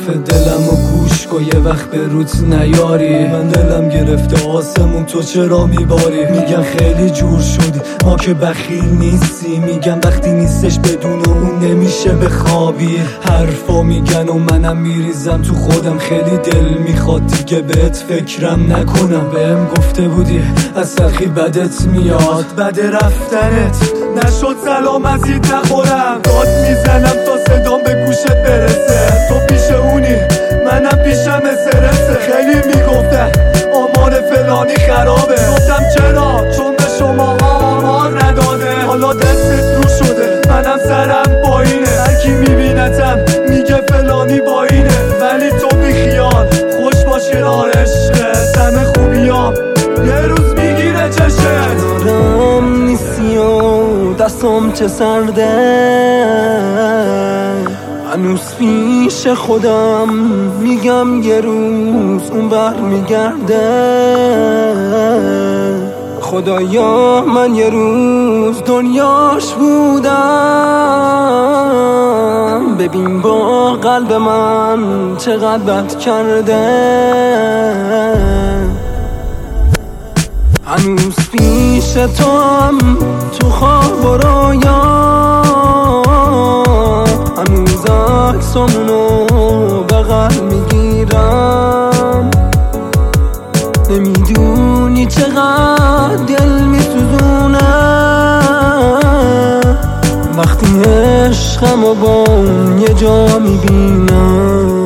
حرف دلم و گوش کن یه وقت به روت نیاری. من دلم گرفته آسمون تو چرا میباری؟ میگن خیلی جور شدی ما که بخیل نیستی، میگن وقتی نیستش بدون اون نمیشه بخوابی. حرفا میگن و منم میریزم تو خودم، خیلی دل میخواد دیگه بهت فکرم نکنم. بهم گفته بودی از تلخی بدت میاد، بد رفتنت نشد سلامتیت نخورم. داد میزنم تا صدام به گوشت برسه، تو پیش اونی منم پیشم سرسه. خیلی میگفتن آمار فلانی خرابه، گفتم چرا؟ چون به شما آمار نداده. حالا دستت رو شده منم سرم پایینه، هرکی میبینتم میگه فلانی با اینه. ولی تو بیخیال خوش باش کنار عشقه، دم خوبیام یه روز میگیره چشت. کنارم نیستی و دستم چه سرده، هنوز پیش خودم میگم یه روز اون بر میگرده. خدایا من یه روز دنیاش بودم، ببین با قلب من چقدر بد کرده. هنوز پیش تو هم تو خواب و رویا، هنوز عکسامونو بغل میگیرم. نمیدونی چقدر دل میسوزونه وقتی عشقمو با اون یه جا میبینم.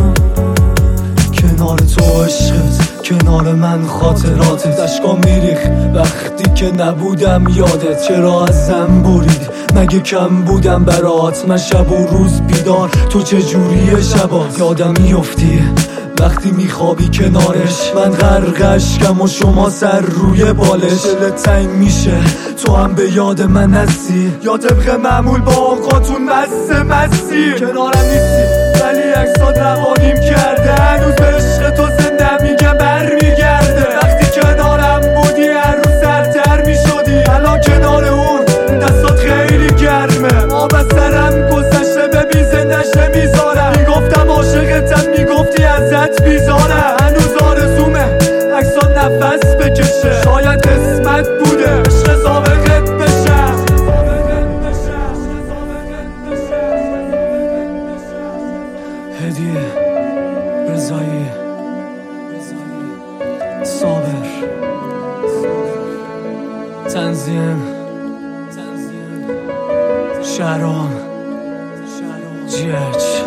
کنار تو عشقت، کنار من خاطراتت. اشکام میریخ وقتی که نبودم یادت. چرا ازم برید؟ مگه کم بودم برات؟ من شب و روز بیدار، تو چجوریه شبات؟ یادم میفتی وقتی میخوابی کنارش، من غرقشکم و شما سر روی بالش. دلت تنگ میشه تو هم به یاد من هستی، یا طبق معمول با آقاتون مستی. کنارم نیستی ولی عکسات روانیم کرده، هنوز به عشق تو زنده میگم بر میگرده. وقتی کنارم بودی هر روز سرتر میشدی، الان کنار اون دستات خیلی گرمه. آب از سرم گذشته ببین زندش نمیذارم. میگفتم عاشقتم میگفتی ازت بیزارم. هنوز آرزومه عکسات نفس بکشه، شاید قسمت بوده عشق سابقت بشم. هدیه رضایی صابر، تنظیم شهرام GH.